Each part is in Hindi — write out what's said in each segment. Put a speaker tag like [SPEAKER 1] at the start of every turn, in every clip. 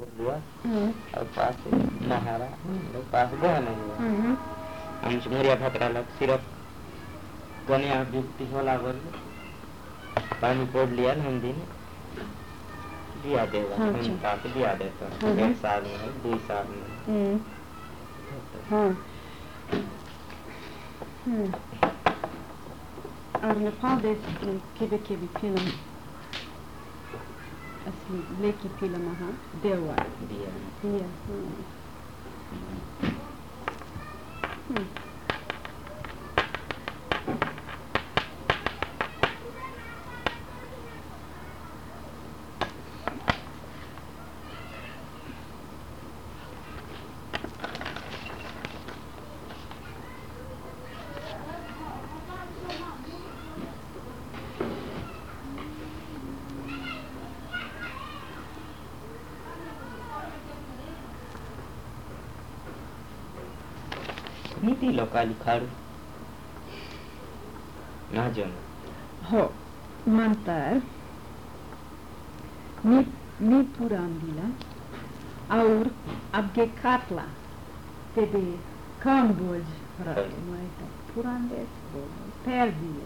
[SPEAKER 1] लिया और पास नहारा लोग पास गए नहीं हम मुरिया भतरा लग सिर्फ गने युक्ति होला बोल पानी पोड़ लिया हम दिन दिया देगा हम पास दिया देता 1 साल में 2 साल में
[SPEAKER 2] Ar le pade kebe film asli leki film aha dewa dia
[SPEAKER 1] नीति लोकाली खाड़ू ना जो
[SPEAKER 2] हो मंतर ni purandila और abge katla tebe kamboj raita purandes perdi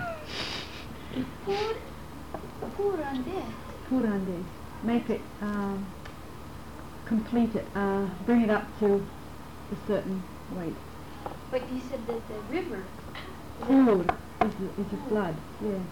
[SPEAKER 2] purandes make it complete it bring it up to a certain weight.
[SPEAKER 3] But you said that the river
[SPEAKER 2] pool is a flood. Yeah.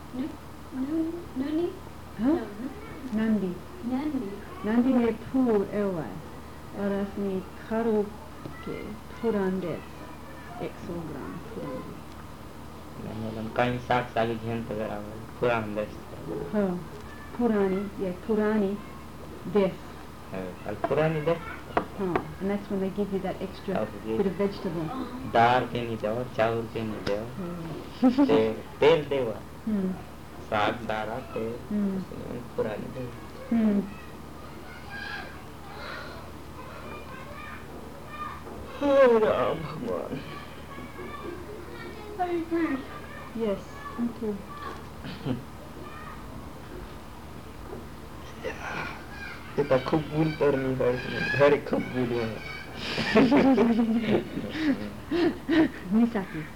[SPEAKER 3] Nuni?
[SPEAKER 2] Huh?
[SPEAKER 3] No,
[SPEAKER 2] Nandi ne pool ewa. Oras ni karu ke purandes 100 gram purandes.
[SPEAKER 1] मतलब कहीं साग घेन तो बराबर पुरानी
[SPEAKER 2] हाँ पुरानी des.
[SPEAKER 1] पुरानी des.
[SPEAKER 2] And that's when they give you that extra bit of vegetable.
[SPEAKER 1] दाल के नहीं दो, चावल के नहीं दो, तेल देवा, साग दारा तेल, पुरानी दे. राम भगवान.
[SPEAKER 2] I agree. Yes, me too.
[SPEAKER 1] इतना खूब भूल करनी है घर खूब भूल है
[SPEAKER 2] Misaki.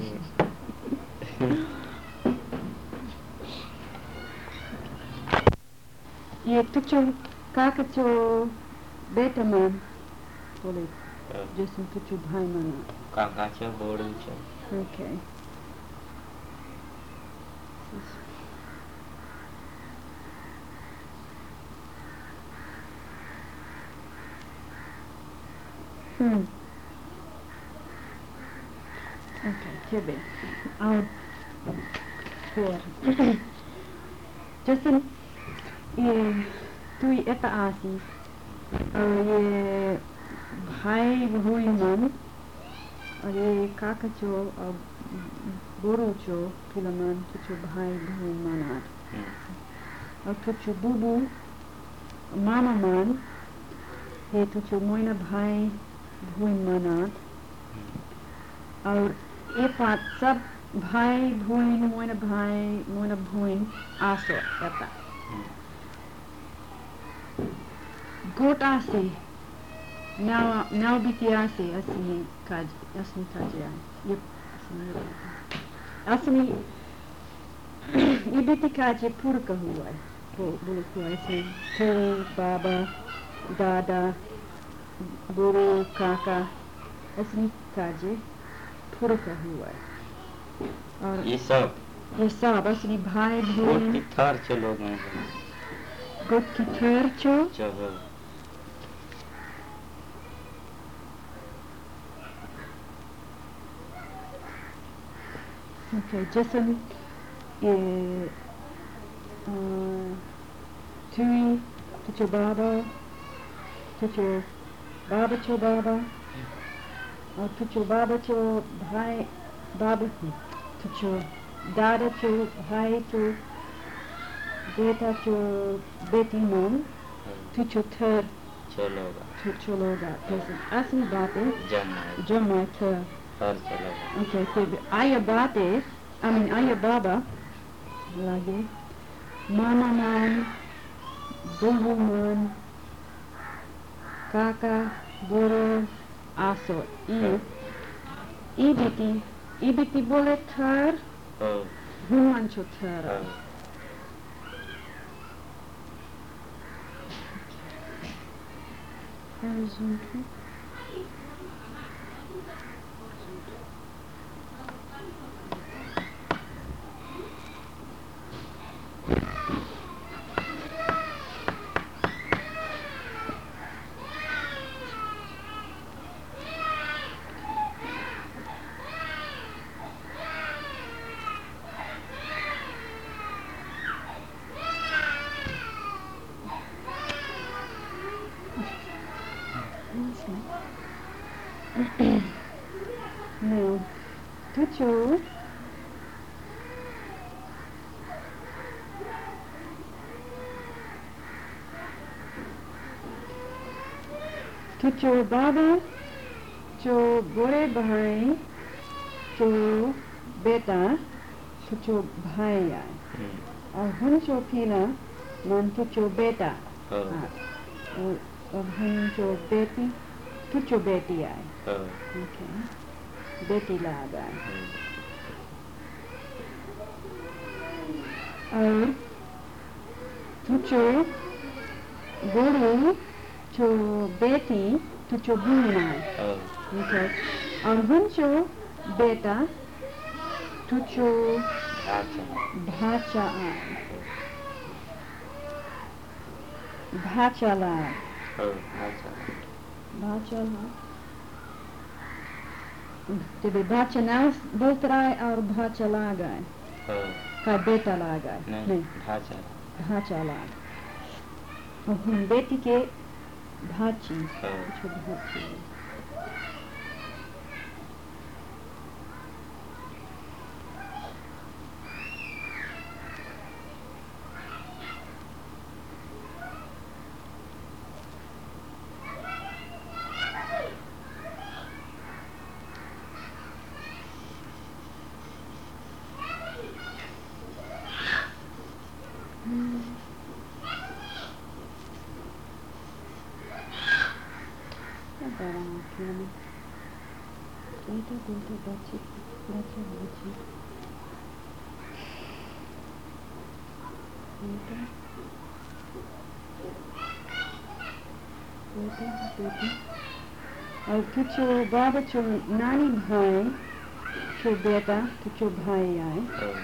[SPEAKER 2] ये तुझो काकचो बेटा मन बोले जैसे तुझो भाई मन
[SPEAKER 1] काकाचो बोड़ू चो.
[SPEAKER 2] Okay. Okay, Kirby. Justin, tu eta asi. ये भाई बहुई मन और ये काका चो और बोरो चो फिलमान तुझो भाई बहुई मनार और तुझो बुबू मामा मन ये तुझो मोइना भाई बहुई मनार और ये पात सब भाई बहुई मोइना बहुई आसो एता गोट आसे now BTRC asini kaji yep asini ये बेटी काजे पूरा का हुआ है बोलो तो ऐसे तो बाबा दादा बुरो काका असली काजे पूरा का हुआ है और
[SPEAKER 1] ये सब
[SPEAKER 2] असली भाई बहन
[SPEAKER 1] गोट की थर चलो
[SPEAKER 2] गोट की थर चलो Okay, Jason, Tui, Tucho Baba, Tucho Baba, Tucho Baba Cho Bhai Baba, Tucho Dada Cho Bhai Cho Beta Cho Beti Mom, Tucho Thir Chologa, Asli Bate, Jamma Thir. Okay, so Aya Baba, lagi, Mama Man, Bubu Man, Kaka, Buru, Aso. Ibiti boleh ter, Humancho ter. Horizontal. No. Tutu. Tutu baba. Jo bore bahai. Jo beta. Tutu bahai ai. और हंसो पीला मन तुचो बेटा और हंसो बेटी तुचो बेटी आए ओके बेटी लाग आए और तुचो गुरु जो बेटी तुचो बूढ़ी आए ओके और हंसो बेटा तुचो भाचा आए भाचा लाग भाचा लाग तेरे भाचा ना बोलते रहे और भाचा लाग आए का बेटा लाग आए नहीं भाचा लाग और हम बेटी के भाची जो भाची और तुझो बाबा चो नानी भाई चो बेटा तुझो भाई आए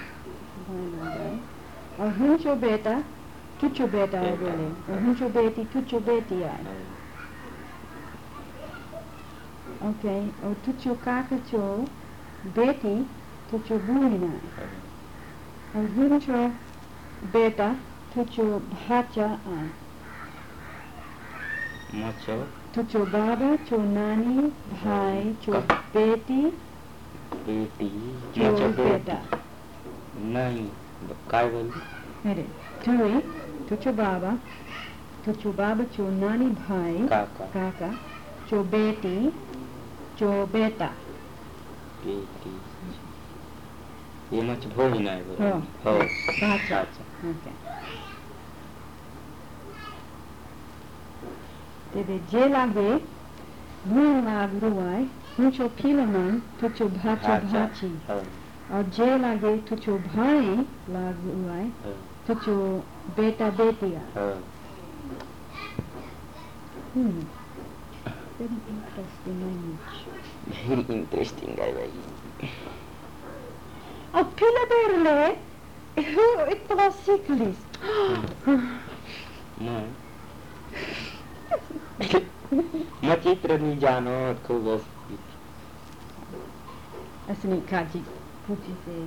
[SPEAKER 2] और हम चो बेटा तुझो बेटा आए बोले और हम चो बेटी तुझो बेटी आए ओके और तुझो काका चो बेटी तुझो बूढ़ी आए और हम चो बेटा तुझो भाचा आए तुझो बाबा चो नानी भाई चो बेटी चो बेटा
[SPEAKER 1] नहीं काय बोली
[SPEAKER 2] अरे तुझो बाबा चो नानी भाई काका चो बेटी चो बेटा
[SPEAKER 1] ये मच भोई ना
[SPEAKER 2] हो भाचा ओके तेरे जे लागे भूल लाग रुआई तुझो पीलमन तुझो भाचा भाची और जे लागे तुझो भाई लाग रुआई तुझो बेटा बेटिया very interesting language
[SPEAKER 1] very interesting है भाई
[SPEAKER 2] अब पीला देर ले इतना सीख लिस
[SPEAKER 1] मैं चित्र नहीं जानो खूब
[SPEAKER 2] असली काजी पूछी से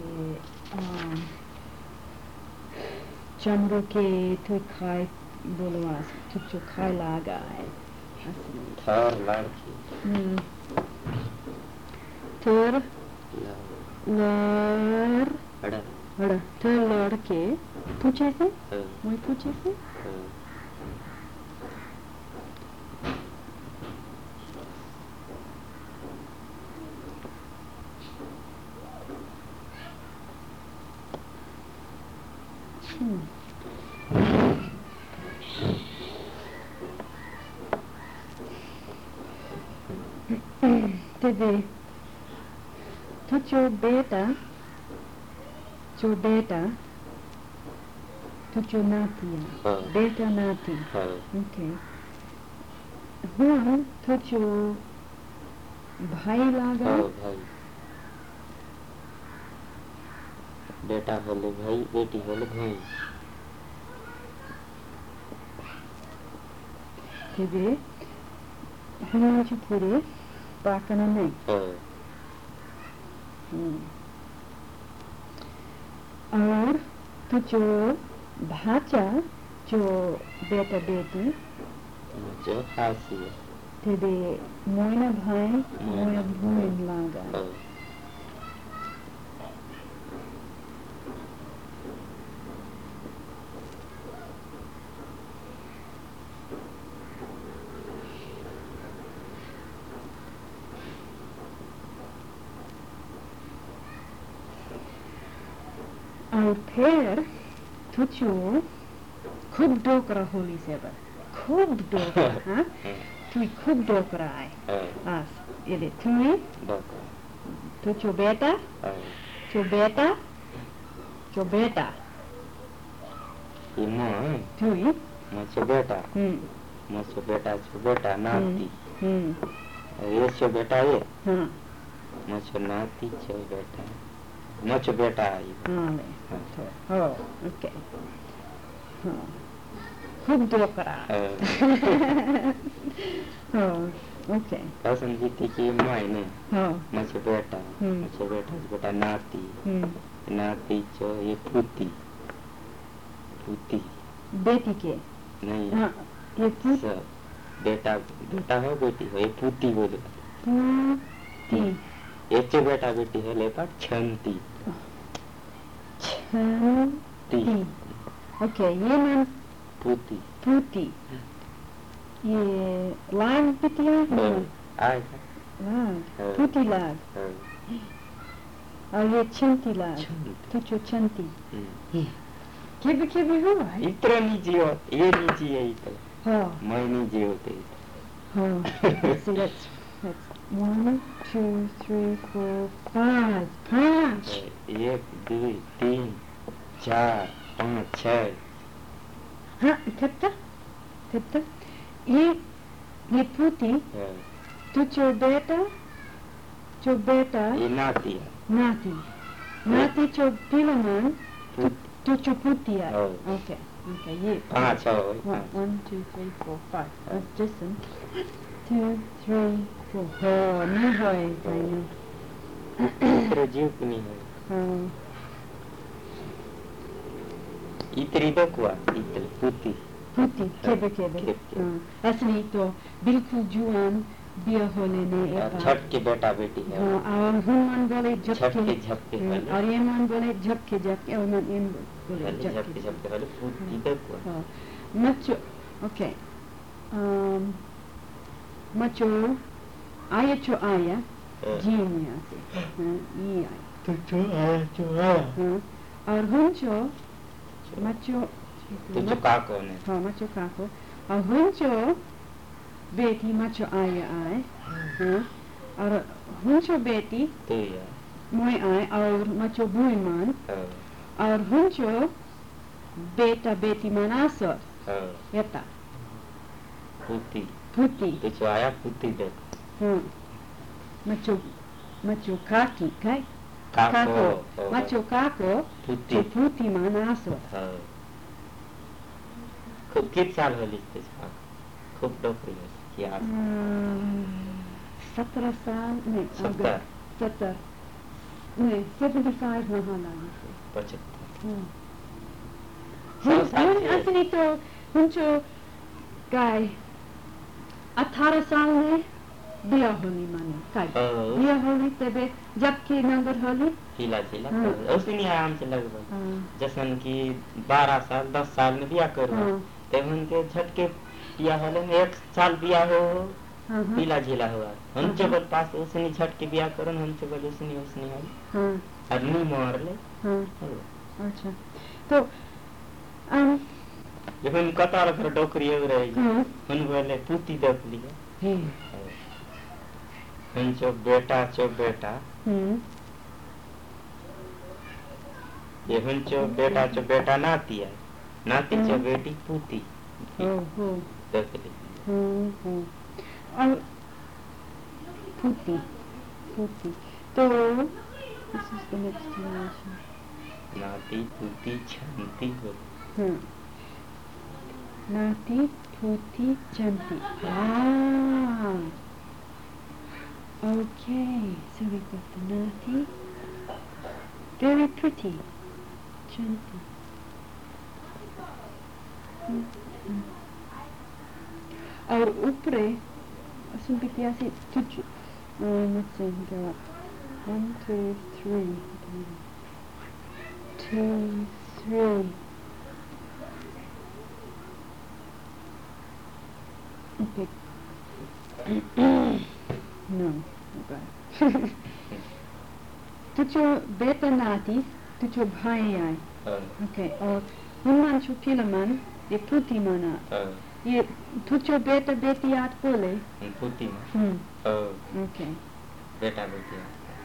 [SPEAKER 2] चंद्र के तो खाए बोलवास तुझो खाए लागा है असली
[SPEAKER 1] थर लड़की
[SPEAKER 2] थर लड़ थर लड़के पूछे से मैं पूछे से Tebe, tucho beta, tucho natia, beta nati. Okay. Juan, tucho भाई लागा
[SPEAKER 1] भाई बेटा होले भाई बेटी होले भाई
[SPEAKER 2] तेरे हमारे पूरे पाकना नहीं और तो जो भाचा जो बेटा बेटी
[SPEAKER 1] जो खासी
[SPEAKER 2] तेरे मोयना भाई मोयना भूमि लागा और फिर तुझो खूब डोकरा होली सेवर खूब डोकरा हाँ तू खूब डोकरा है आस ये तुझो बेटा जो बेटा तू
[SPEAKER 1] मचो बेटा नाती ये चो बेटा ये मचो नाती चो बेटा मचो बेटा आई
[SPEAKER 2] हाँ ओके हाँ खूब डोकरा हाँ ओके
[SPEAKER 1] पसंदीती की मायने
[SPEAKER 2] हाँ
[SPEAKER 1] मचो बेटा नाती चो ये पुती
[SPEAKER 2] बेटी के
[SPEAKER 1] नहीं
[SPEAKER 2] हाँ ये
[SPEAKER 1] बेटा हो बेटी हो ये पुती बोलो
[SPEAKER 2] पुती
[SPEAKER 1] ये चो बेटा बेटी है ले पर छंती
[SPEAKER 2] ओके ये मन
[SPEAKER 1] पुती
[SPEAKER 2] ये लाग बिटिया
[SPEAKER 1] आए
[SPEAKER 2] पुती लाग और ये छंती लाग तुझो छंती केबे हुआ
[SPEAKER 1] इतना नीचे हो ये नीचे है इतना
[SPEAKER 2] हाँ
[SPEAKER 1] मैं नीचे होते
[SPEAKER 2] हाँ so that's 1 2 3 4 5
[SPEAKER 1] 1 2 3 4 5 6
[SPEAKER 2] हाँ कितना ये पुती तुझो बेटा
[SPEAKER 1] ये नाती
[SPEAKER 2] चो पिलमान तुझो पुतिया ओके ये
[SPEAKER 1] 5 6
[SPEAKER 2] 1 2 3 4 5 listen 2 3 4 हाँ नहीं है भाई
[SPEAKER 1] इतरे जीव नहीं है
[SPEAKER 2] हाँ
[SPEAKER 1] इतरी तो कुआ इतरी पुती
[SPEAKER 2] केबे असली तो बिल्कुल जुआन बिया होने ने
[SPEAKER 1] छठ के बेटा बेटी है
[SPEAKER 2] हाँ और मन बोले
[SPEAKER 1] झपके
[SPEAKER 2] और ये मन बोले झपके और मन ये बोले
[SPEAKER 1] झपके वाले पुती तो कुआ
[SPEAKER 2] हाँ मचो ओके मचो आया जी में आते ये आया
[SPEAKER 1] तो आया
[SPEAKER 2] और हुंचो मचो
[SPEAKER 1] तुझे काको ने
[SPEAKER 2] हाँ मचो काको और हुंचो बेटी मचो आए हाँ और हुंचो बेटी
[SPEAKER 1] तो या
[SPEAKER 2] मोय आए और मचो बुईमान और हुंचो बेटा बेटी मनासर येता
[SPEAKER 1] पुती तुझे आया पुती दे
[SPEAKER 2] हाँ मचो काकी काय
[SPEAKER 1] काको
[SPEAKER 2] मचो काको पुती मनासर
[SPEAKER 1] खूब कित साल होली खूब डोकरी क्या
[SPEAKER 2] 17 साल नहीं 70 नहीं 75 वहाँ लाने से 75 असली तो हुंचो गाय 18 साल में बिया होली माने काय बिया होली तबे जबकि नगर होली
[SPEAKER 1] हिला उसी नहीं आराम से लगभग जैसन कि 12 साल 10 साल में बिया करो तब उनके झटके बिया होले में 1 साल बिया हो हिला झिला हुआ हम जब पास उसने झटके बिया करो हम जब उसने हो और नहीं मार ले
[SPEAKER 2] अच्छा तो
[SPEAKER 1] जब हम कतार कर डोकरी हो रही हम बोले पुती देख लिया हंचो बेटा चो बेटा ये हंचो बेटा चो बेटा नाती है नाती चो बेटी पूती
[SPEAKER 2] और पूती पूती तो this is the next generation
[SPEAKER 1] नाती पूती छंती हो
[SPEAKER 2] नाती पूती छंती okay so we got the nati very pretty छंती और ऊपरे असुन बिटिया से तुझ let's see we got 1 2 3 2 3 okay no okay तुझो बेटा नाती तुझो भाई आए okay और हुनमान छु फिलमान ये पुती मना ये तुझो बेटा बेटी आत बोले
[SPEAKER 1] पुती
[SPEAKER 2] okay
[SPEAKER 1] बेटा बेटी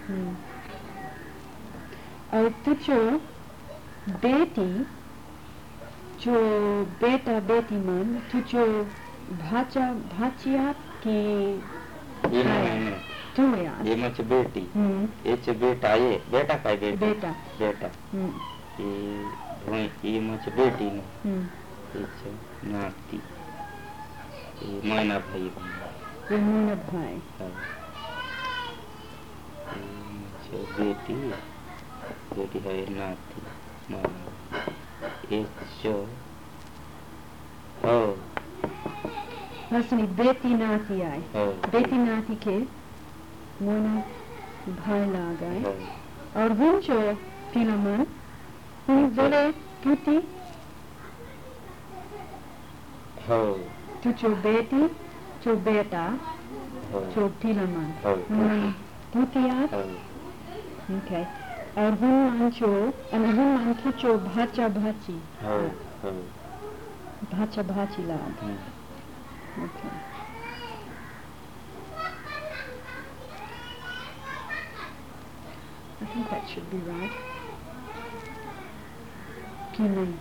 [SPEAKER 2] और तुझो बेटी जो बेटा बेटी मन तुझो भाचा भाचिया की
[SPEAKER 1] ये मच बेटी ये च बेटा ये बेटा का बेटा बेटा ये मच बेटी ने ये च नाती ये मैना भाई
[SPEAKER 2] ये मैना भाई
[SPEAKER 1] ये बेटी बेटी है नाती मैना ये च
[SPEAKER 2] हसनी बेटी नाती आई बेटी नाती के मोना भाई लगाए और हम जो फिल्मन हम बोले पुती तो जो बेटी जो बेटा जो फिल्मन हम पुती याद ओके और हम जो भाचा भाची भाचा भाची लाग okay I think that should be right. Kinan.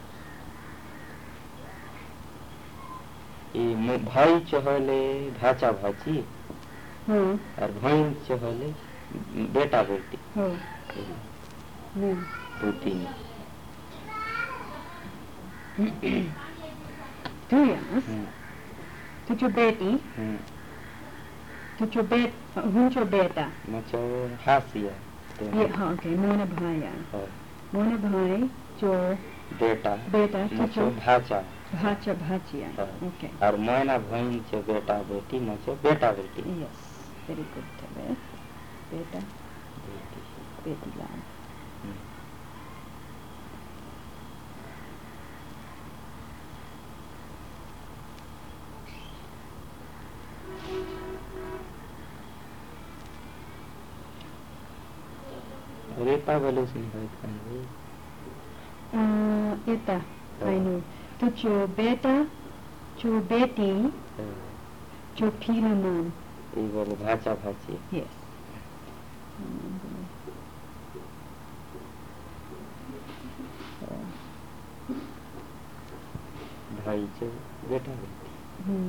[SPEAKER 1] ये भाई चहले भाचा भाची और भाई चहले बेटा बेटी पुती
[SPEAKER 2] तो यास तुझो बेटी तुझो बेटा
[SPEAKER 1] मचो हासिया
[SPEAKER 2] ये हाँ ओके मोना भाई मोना भाई जो
[SPEAKER 1] बेटा
[SPEAKER 2] तुझो
[SPEAKER 1] भाचा
[SPEAKER 2] भाचिया ओके
[SPEAKER 1] और मोना भाई जो बेटा बेटी मचो बेटा बेटी
[SPEAKER 2] यस वेरी गुड तबे बेटा बेटी लाग
[SPEAKER 1] रेपा बोले सुन
[SPEAKER 2] एता I know तुझो बेटा जो बेटी जो फिल्मन
[SPEAKER 1] ये बोले भाचा भाची
[SPEAKER 2] yes
[SPEAKER 1] भाई जो बेटा बेटी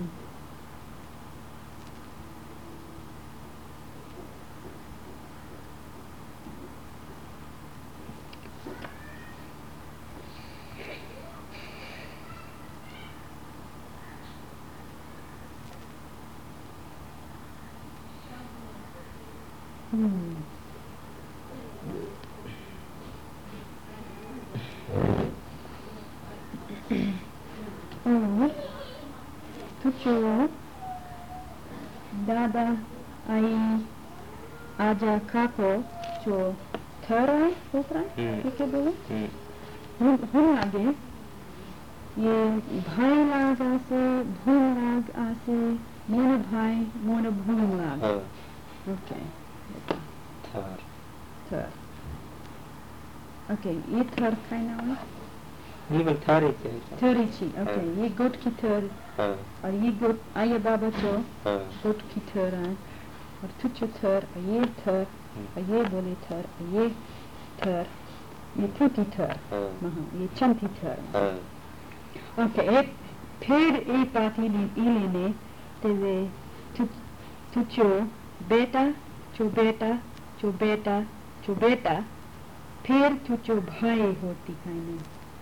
[SPEAKER 2] तुझो दादा आई आजा काको जो थरा होता है क्या बोले हम आगे ये भाई लाग आसे भून लाग आसे मोना भाई मोना भून लाग ओके थर ओके ये थर का नाम है
[SPEAKER 1] ये बल थारे
[SPEAKER 2] थरी छी ओके ये गोट की थर और ये गोट आये बाबा जो गोट की थर है और थुचु थर और ये थर और ये बोले थर और ये थर, ये थुटी थर, ये चंती थर। ओके, एक फिर एक बात ही लेने तेरे तुझो बेटा चो बेटा चो बेटा चो बेटा, फिर तुझो भाई होती कहने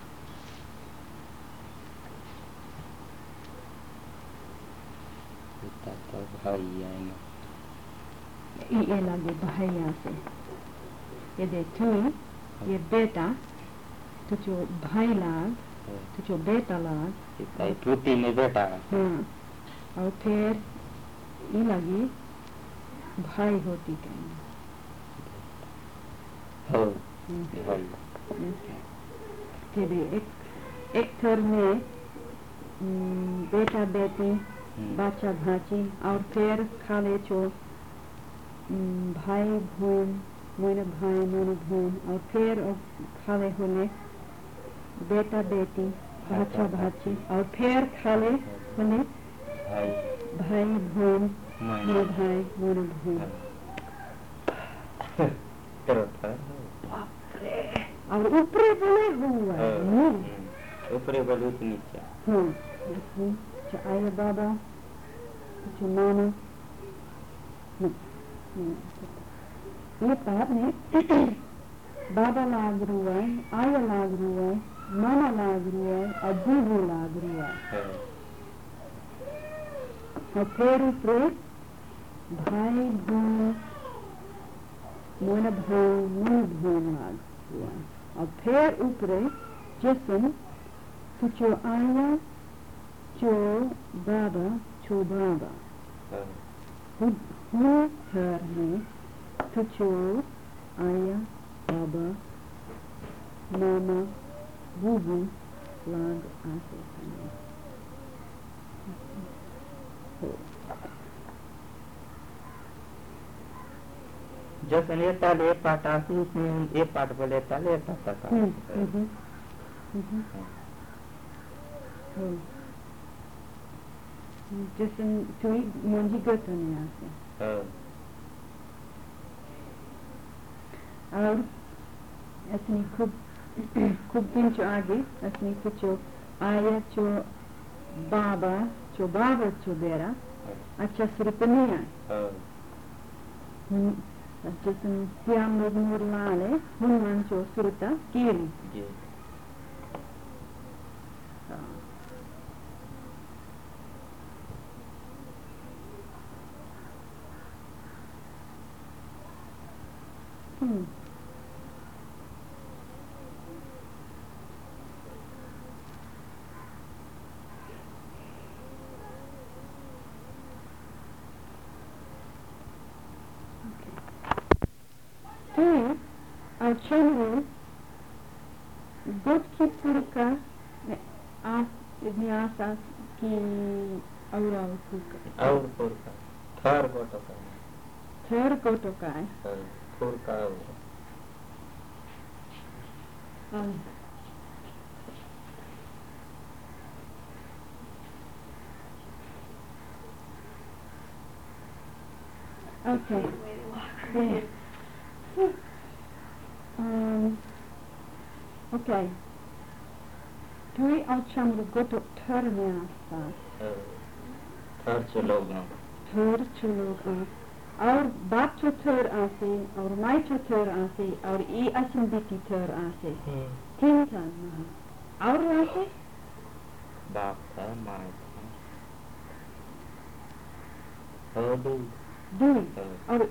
[SPEAKER 1] तो भाई आएंगे
[SPEAKER 2] ये लगे भाई यहाँ से ये दे तू ये बेटा तुझो भाई लाग तुझो बेटा लाग
[SPEAKER 1] टूटी में बेटा।
[SPEAKER 2] हाँ, और फिर ये लगी भाई होती कहने फिर एक थर में बेटा बेटी बच्चा भाची और फिर खाले चो भाई बहन मोने भाई मोने बहन और फिर खाले होने बेटा बेटी बच्चा भाची और फिर खाले होने भाई बहन मोने भाई मोने बहन और ऊपरे बोले हुआ
[SPEAKER 1] ऊपरे बोले नीचे।
[SPEAKER 2] हाँ, आया बाबा मामा ये बात में बाबा लाग रुआ है, आया लाग रुआ है, मामा लाग रुआ है और बूबू लाग रुआ है और फिर ऊपरे भाई बहन मोना भाई मोनी बहन लाग रुआ है और फिर ऊपरे जिसम तुझो आया चो बाबा चो बाबा हुए थर में तुझो आया बाबा मामा बूबू लाग आसे
[SPEAKER 1] जैसे ये ताले एक पाठ आती उसमें एक पाठ बोले ताले एक पाठ था।
[SPEAKER 2] जैसे तू मंजी करता नहीं आसे और ऐसे खूब दिन चो आगे ऐसे कुछ आया चो बाबा चो बेरा अच्छा सुरपनिया जैसे श्याम मजमूर लाले हुनमान चो सुरता कीरी अच्छा गुड की पुरका आशा की और
[SPEAKER 1] पुरका थर
[SPEAKER 2] गोटो का है
[SPEAKER 1] पुरका
[SPEAKER 2] okay yeah. Okay. Dwi acham goto thar mein aasta.
[SPEAKER 1] थर चलोग
[SPEAKER 2] थर चलोग और बाप चो थर आसे और माई चो थर आसे और ई असम बेटी थर आसे तीन था और आसे
[SPEAKER 1] बाप था माई था
[SPEAKER 2] दुई और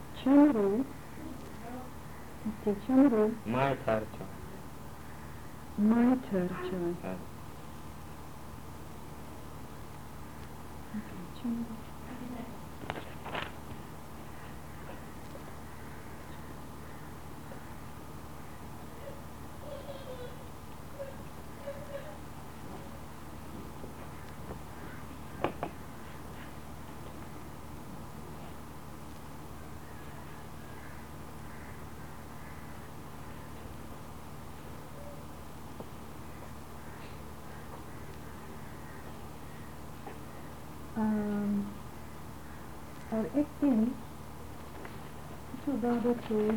[SPEAKER 2] चमरो
[SPEAKER 1] माई थर चो
[SPEAKER 2] माई थर चो और एक दिन to baba to.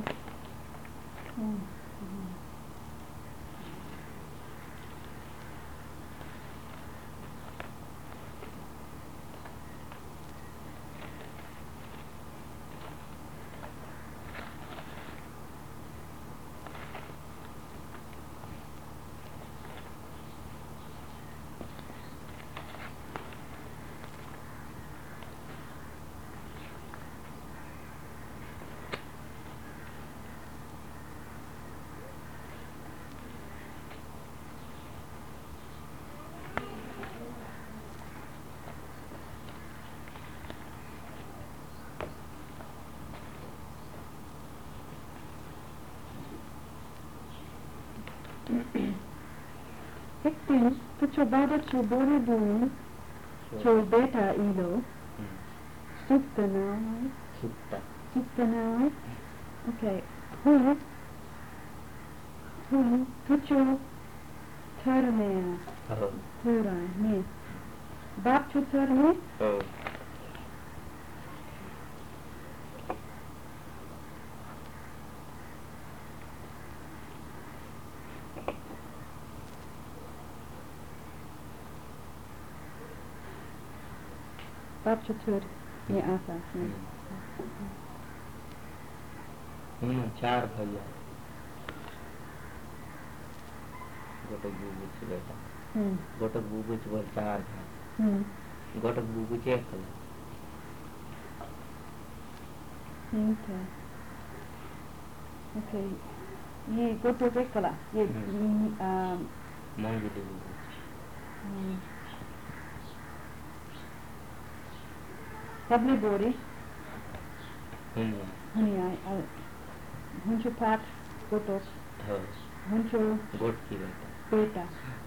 [SPEAKER 2] Victim, put your baba to body doing, to beta ilo, supta now, supta now, okay, who, put your third eye, me, back to third eye, बाप चतुर ये आशा
[SPEAKER 1] चार भैया गोटक बुबू से बेटा गोटक बुबू से बोल चार है गोटक बुबू चेक कर
[SPEAKER 2] ओके ये गोटक एक कला ये
[SPEAKER 1] मंगली बुबू
[SPEAKER 2] Lovely body.
[SPEAKER 1] Hunya.
[SPEAKER 2] Huncho pat, gotos. Huncho.
[SPEAKER 1] Got ki beta.
[SPEAKER 2] Beta.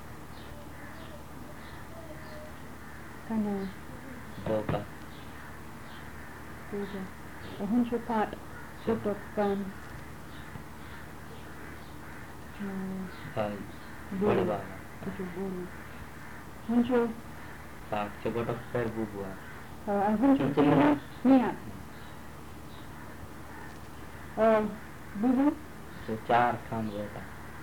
[SPEAKER 2] Kana.
[SPEAKER 1] Boka.
[SPEAKER 2] Boka. Huncho pat, gotos kan.
[SPEAKER 1] Hai. Bolba.
[SPEAKER 2] Huncho.
[SPEAKER 1] Pak se gotos per bubua.
[SPEAKER 2] Huncho niya. Bubu.
[SPEAKER 1] So चार खान बेटा.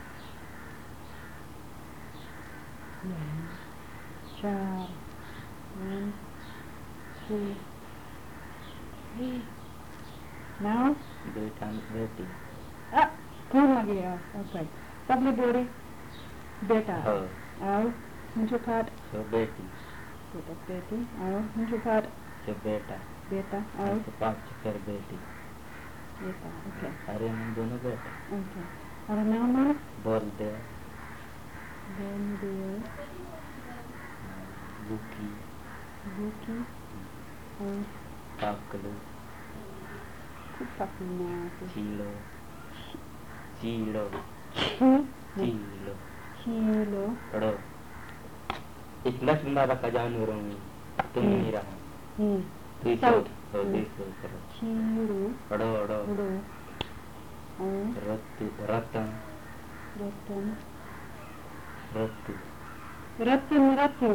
[SPEAKER 2] Char. 1, 2, 3. Now?
[SPEAKER 1] बेटा बेटी.
[SPEAKER 2] कौन आ गया? Okay. सबले बोरे बेटा. आओ मुझे पाठ.
[SPEAKER 1] So बेटी.
[SPEAKER 2] बेटा बेटी. आओ मुझे पाठ.
[SPEAKER 1] So बेटा.
[SPEAKER 2] बेटा. आओ.
[SPEAKER 1] तो पाँच फिर बेटी.
[SPEAKER 2] बेटा. Okay.
[SPEAKER 1] अरे हम दोनों बेटा.
[SPEAKER 2] Okay. और नाम?
[SPEAKER 1] बोल दे.
[SPEAKER 2] Bendir.
[SPEAKER 1] Buki.
[SPEAKER 2] Buki.
[SPEAKER 1] Paklu.
[SPEAKER 2] Kupakna.
[SPEAKER 1] Chilo. Chilo. Chilo.
[SPEAKER 2] Chilo.
[SPEAKER 1] पढ़ो. इतना सुंदर का जानवर हूँ. तुम नहीं रहा.
[SPEAKER 2] South.
[SPEAKER 1] देखो करो.
[SPEAKER 2] Chilo.
[SPEAKER 1] पढ़ो पढ़ो.
[SPEAKER 2] Pढ़ो.
[SPEAKER 1] रत्तु रतन.
[SPEAKER 2] Ratan.
[SPEAKER 1] रत्तु.
[SPEAKER 2] Ratan Ratu.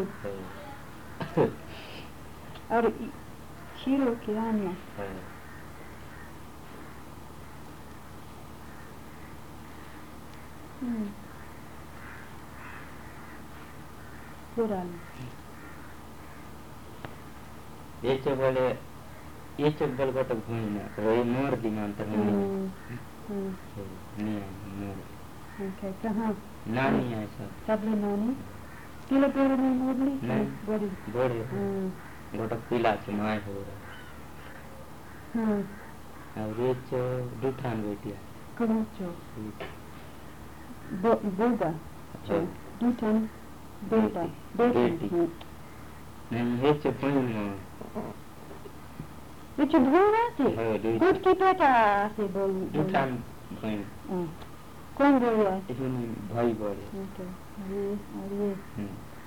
[SPEAKER 2] और Chilo किराना. पुराना.
[SPEAKER 1] ये चबल को तो घूमना रोई मोर दिमान तक नहीं मोर.
[SPEAKER 2] Okay, कहाँ?
[SPEAKER 1] नानी है सब.
[SPEAKER 2] सबले नानी. किलो पेड़ में मोरली?
[SPEAKER 1] नहीं.
[SPEAKER 2] बड़ी.
[SPEAKER 1] बड़ी. गोटा पीला चमाय हो रहा. अब ये चो दूठान बेटिया.
[SPEAKER 2] कौन चो? बोगा. चो. दूठान बेटा. बेटी.
[SPEAKER 1] नहीं ये चो पहले.
[SPEAKER 2] ये चो भूना थी. गुड की बेटा से बोल.
[SPEAKER 1] दूठान भाई.
[SPEAKER 2] कौन बोल रहा है?
[SPEAKER 1] इसमें भाई बोले.
[SPEAKER 2] Okay. ये और ये.